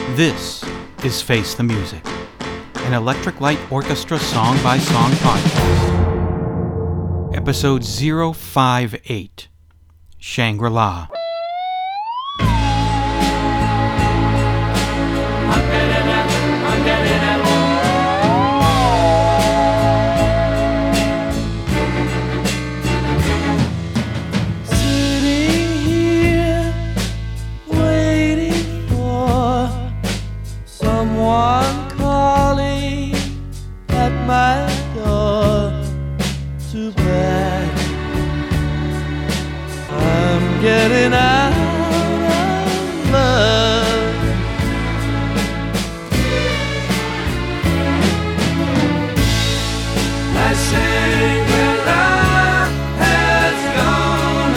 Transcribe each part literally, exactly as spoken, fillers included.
This is Face the Music, an Electric Light Orchestra song-by-song podcast. Episode zero five eight, Shangri-La. Getting out of love. My Shangri-La has gone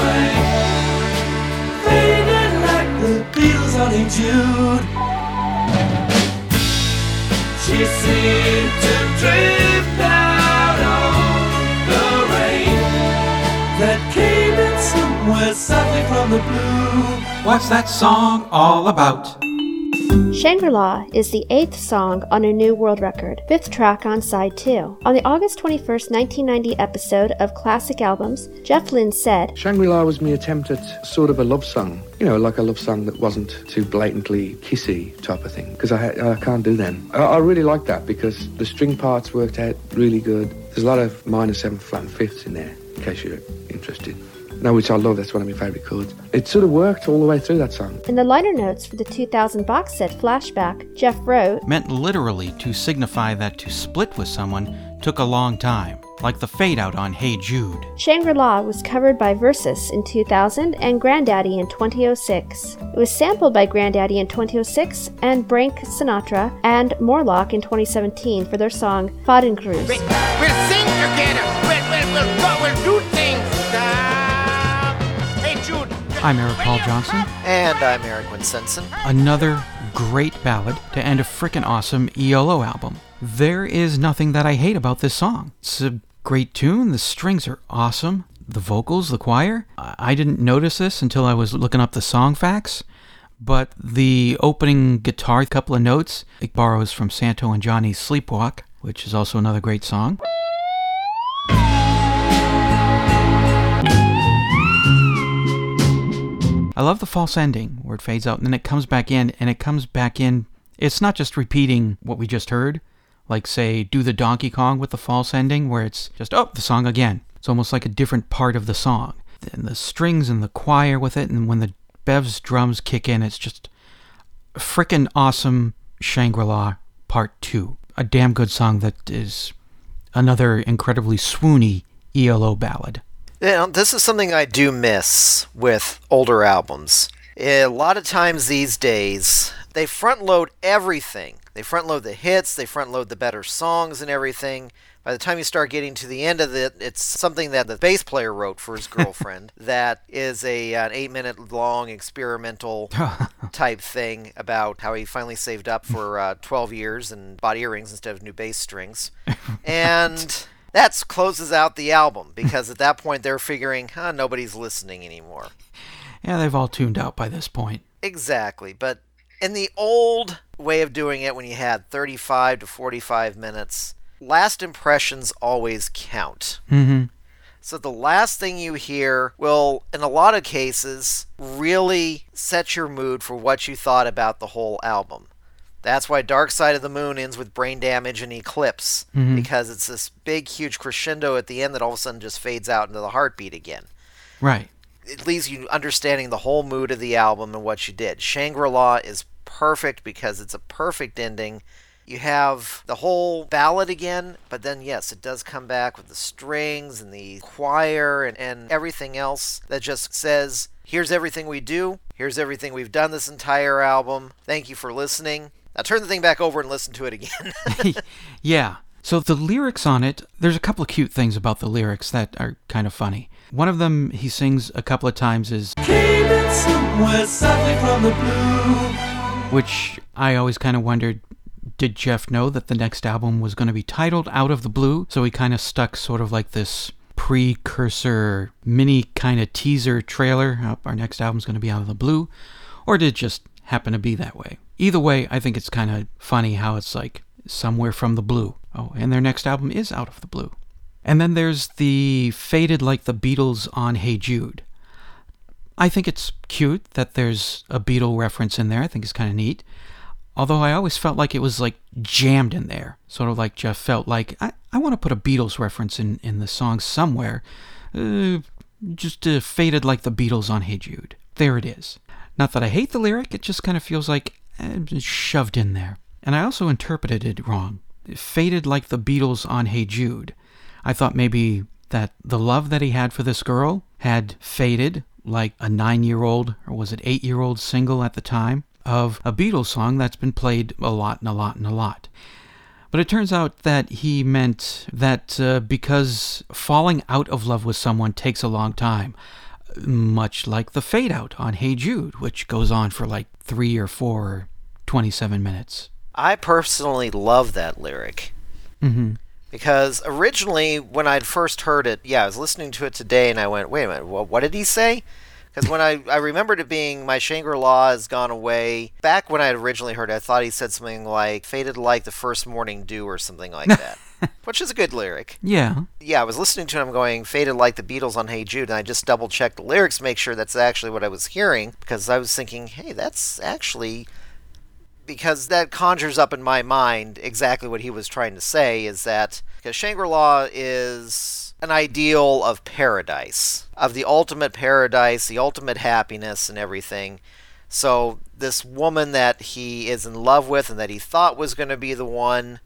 away, fading like the Beatles on Hey Jude. She seemed to drift out on the rain that came in somewhere softly from the blue. What's that song all about? Shangri-La is the eighth song on a new world record, fifth track on side two. On the August twenty-first, nineteen ninety episode of Classic Albums, Jeff Lynne said, Shangri-La was my attempt at sort of a love song. You know, like a love song that wasn't too blatantly kissy type of thing, because I, I can't do them. I, I really like that because the string parts worked out really good. There's a lot of minor seventh flat and fifths in there, in case you're interested. No, which I love, that's one of my favourite chords. It sort of worked all the way through that song. In the liner notes for the two thousand box set Flashback, Jeff wrote, meant literally to signify that to split with someone took a long time, like the fade out on Hey Jude. Shangri-La was covered by Versus in two thousand and Grandaddy in twenty oh six. It was sampled by Grandaddy in twenty oh six and Frank Sinatra and Morlock in twenty seventeen for their song Fadenkruz. We, we'll sing together, we'll, we'll, we'll, we'll do things. I'm Eric Paul Johnson. And I'm Eric Winsenson. Another great ballad to end a frickin' awesome E L O album. There is nothing that I hate about this song. It's a great tune, the strings are awesome, the vocals, the choir. I didn't notice this until I was looking up the song facts, but the opening guitar couple of notes, it borrows from Santo and Johnny's Sleepwalk, which is also another great song. I love the false ending where it fades out and then it comes back in and it comes back in. It's not just repeating what we just heard, like say do the Donkey Kong with the false ending where it's just, oh, the song again. It's almost like a different part of the song. And the strings and the choir with it, and when the Bev's drums kick in, it's just frickin' awesome. Shangri-La Part two. A damn good song that is another incredibly swoony E L O ballad. You know, this is something I do miss with older albums. A lot of times these days, they front load everything. They front load the hits, they front load the better songs and everything. By the time you start getting to the end of it, it's something that the bass player wrote for his girlfriend that is a an eight minute long experimental type thing about how he finally saved up for uh, twelve years and bought earrings instead of new bass strings. And that closes out the album, because at that point they're figuring, huh, nobody's listening anymore. Yeah, they've all tuned out by this point. Exactly, but in the old way of doing it, when you had thirty-five to forty-five minutes, last impressions always count. Mm-hmm. So the last thing you hear will, in a lot of cases, really set your mood for what you thought about the whole album. That's why Dark Side of the Moon ends with Brain Damage and Eclipse, mm-hmm. because it's this big, huge crescendo at the end that all of a sudden just fades out into the heartbeat again. Right. It leaves you understanding the whole mood of the album and what you did. Shangri-La is perfect because it's a perfect ending. You have the whole ballad again, but then, yes, it does come back with the strings and the choir and, and everything else that just says, here's everything we do, here's everything we've done this entire album, thank you for listening. Now turn the thing back over and listen to it again. Yeah. So the lyrics on it, there's a couple of cute things about the lyrics that are kind of funny. One of them he sings a couple of times is, came in somewhere softly from the blue. Which I always kind of wondered, did Jeff know that the next album was going to be titled Out of the Blue? So he kind of stuck sort of like this precursor mini kind of teaser trailer. Oh, our next album's going to be Out of the Blue. Or did it just happen to be that way. Either way, I think it's kind of funny how it's like somewhere from the blue. Oh, and their next album is Out of the Blue. And then there's the Faded Like the Beatles on Hey Jude. I think it's cute that there's a Beatle reference in there. I think it's kind of neat. Although I always felt like it was like jammed in there. Sort of like Jeff felt like, I, I want to put a Beatles reference in, in the song somewhere. Uh, just uh, Faded Like the Beatles on Hey Jude. There it is. Not that I hate the lyric, it just kind of feels like eh, shoved in there. And I also interpreted it wrong. Faded like the Beatles on Hey Jude. I thought maybe that the love that he had for this girl had faded like a nine-year-old, or was it eight-year-old single at the time, of a Beatles song that's been played a lot and a lot and a lot. But it turns out that he meant that uh, because falling out of love with someone takes a long time, much like the fade out on Hey Jude, which goes on for like three or four or twenty-seven minutes. I personally love that lyric. Mm-hmm. Because originally, when I'd first heard it, yeah, I was listening to it today and I went, wait a minute, what, what did he say? Because when I, I remembered it being, my Shangri-La has gone away. Back when I had originally heard it, I thought he said something like, faded like the first morning dew or something like that. Which is a good lyric. Yeah. Yeah, I was listening to him going, faded like the Beatles on Hey Jude, and I just double-checked the lyrics to make sure that's actually what I was hearing. Because I was thinking, hey, that's actually... Because that conjures up in my mind exactly what he was trying to say, is that because Shangri-La is an ideal of paradise, of the ultimate paradise, the ultimate happiness and everything. So this woman that he is in love with and that he thought was going to be the one,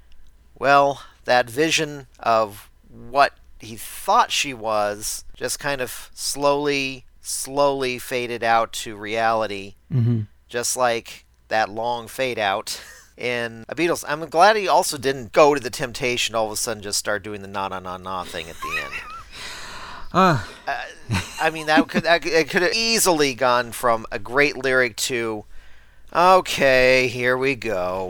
well, that vision of what he thought she was just kind of slowly, slowly faded out to reality, Mm-hmm. just like that long fade out in a Beatles. I'm glad he also didn't go to the temptation, all of a sudden just start doing the na na na na thing at the end. Uh. uh, I mean, that could that, it could have easily gone from a great lyric to, okay, here we go.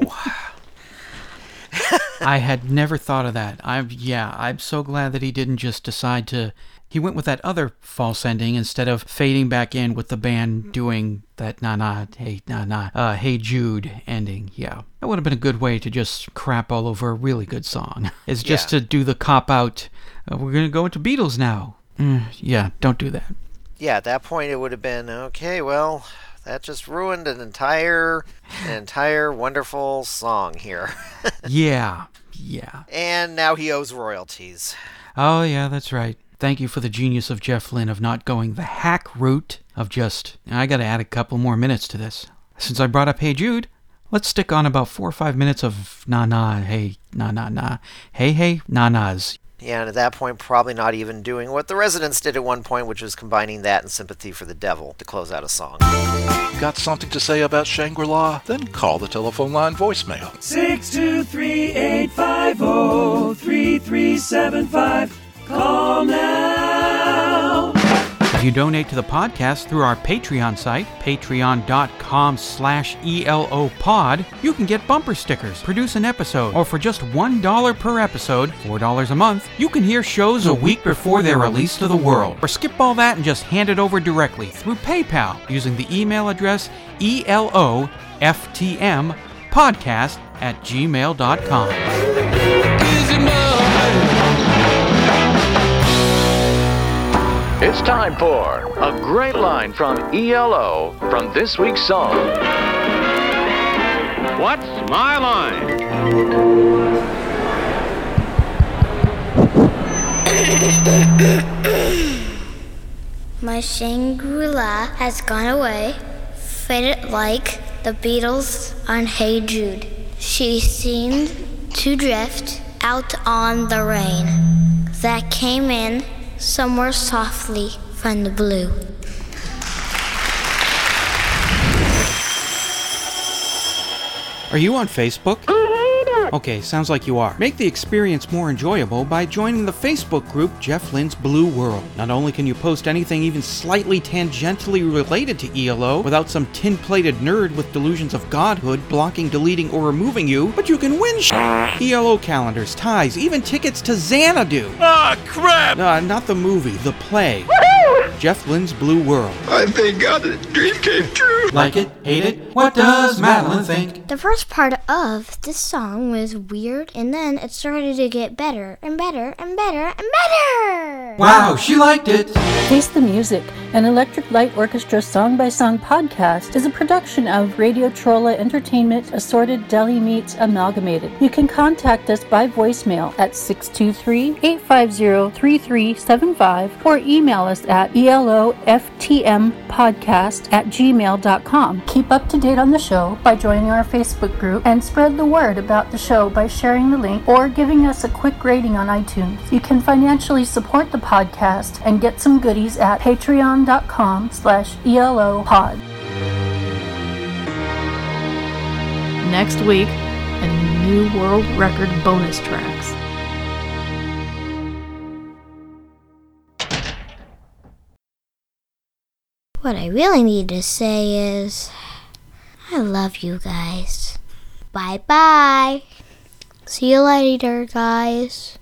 I had never thought of that. I'm yeah, I'm so glad that he didn't just decide to. He went with that other false ending instead of fading back in with the band doing that na na hey na na uh, Hey Jude ending. Yeah, that would have been a good way to just crap all over a really good song. It's just Yeah. to do the cop out. Uh, we're gonna go into Beatles now. Mm, yeah, don't do that. Yeah, at that point it would have been, okay, well, that just ruined an entire, an entire wonderful song here. Yeah, yeah. And now he owes royalties. Oh yeah, that's right. Thank you for the genius of Jeff Lynne of not going the hack route of just, I gotta add a couple more minutes to this. Since I brought up Hey Jude, let's stick on about four or five minutes of na-na, hey, na-na-na, hey, hey, na-nas. Yeah, and at that point, probably not even doing what the Residents did at one point, which was combining that and Sympathy for the Devil to close out a song. Got something to say about Shangri-La? Then call the telephone line voicemail. six two three, eight five zero, three three seven five. Call now. If you donate to the podcast through our Patreon site, patreon.com slash ELOpod, you can get bumper stickers, produce an episode, or for just one dollar per episode, four dollars a month, you can hear shows a week before they're released to the world. Or skip all that and just hand it over directly through PayPal using the email address ELOFTM podcast at gmail dot com. It's time for a great line from E L O from this week's song. What's my line? My Shangri-La has gone away, faded like the Beatles on Hey Jude. She seemed to drift out on the rain that came in somewhere softly from the blue. Are you on Facebook? Okay, sounds like you are. Make the experience more enjoyable by joining the Facebook group Jeff Lynne's Blue World. Not only can you post anything even slightly tangentially related to E L O without some tin-plated nerd with delusions of godhood blocking, deleting, or removing you, but you can win sh- E L O calendars, ties, even tickets to Xanadu. Ah, crap! Uh, not the movie, the play. Woohoo! Jeff Lynne's Blue World. I thank God that the dream came true. Like it? Hate it? What does Madeline think? The first part of this song was weird, and then it started to get better and better and better and better. Wow, she liked it. Taste the Music, an Electric Light Orchestra song-by-song podcast, is a production of Radio Trolla Entertainment Assorted Deli Meats Amalgamated. You can contact us by voicemail at six two three, eight five zero, three three seven five or email us at eloftmpodcast at gmail dot com. Keep up to date on the show by joining our Facebook group and spread the word about the show by sharing the link or giving us a quick rating on iTunes. You can financially support the podcast and get some goodies at patreon.com slash elopod. Next week, a new world record bonus tracks. What I really need to say is, I love you guys. Bye bye. See you later, guys.